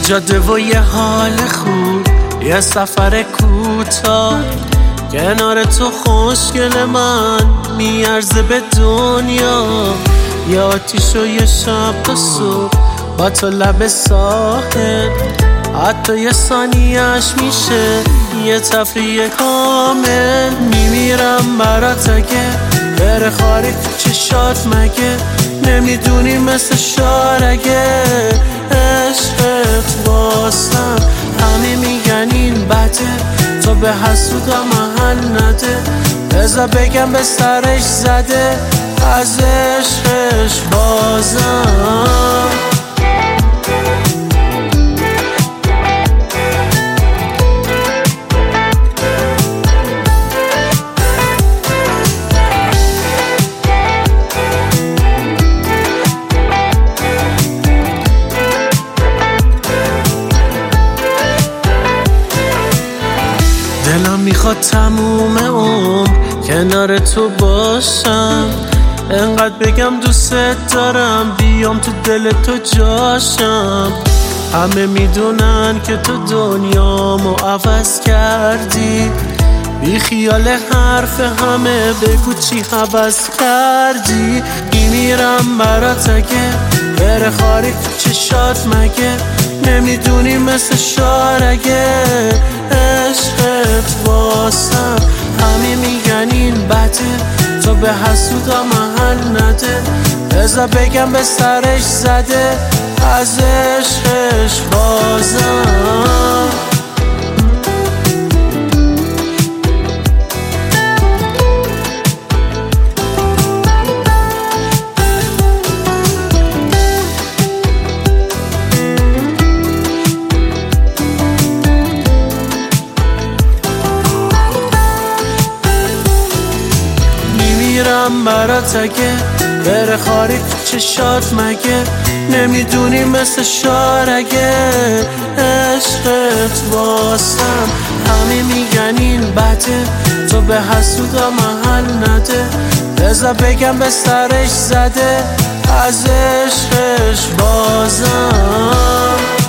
جاده و یه حال خوب، یه سفر کوتاه کنار تو خوشگل من میارزه به دنیا. یه آتیش و یه شب تا صبح با تو لب ساحل، حتی یه ثانیه‌اش میشه یه تفریح کامل. میمیرم برات اگه بره خاری تو چشات، مگه نمیدونی مثل شارگه عشقت واسم همه میگن این بده، تو به حسودا محل نده. بذار بگم به سرش زده از عشقش بازم. دلم میخواد تموم عمر کنار تو باشم، انقدر بگم دوست دارم بیام تو دل تو جاشم. همه میدونن که تو دنیامو عوض کردی، بی خیال حرف همه بگو چی عوض کردی. میمیرم برات اگه بره خاری تو چشات، مگه نمیدونی مثل شارگه عشقت واسم همه میگن این بده، تو به حسودا محل نده. بذار بگم به سرش زده از عشقش بازم. میمیرم برات اگه بره خاری تو چشات، مگه نمیدونی مثل شارگه عشقت واسم همه میگن این بده، تو به حسودا محل نده. بذار بگم به سرش زده از عشقش بازم.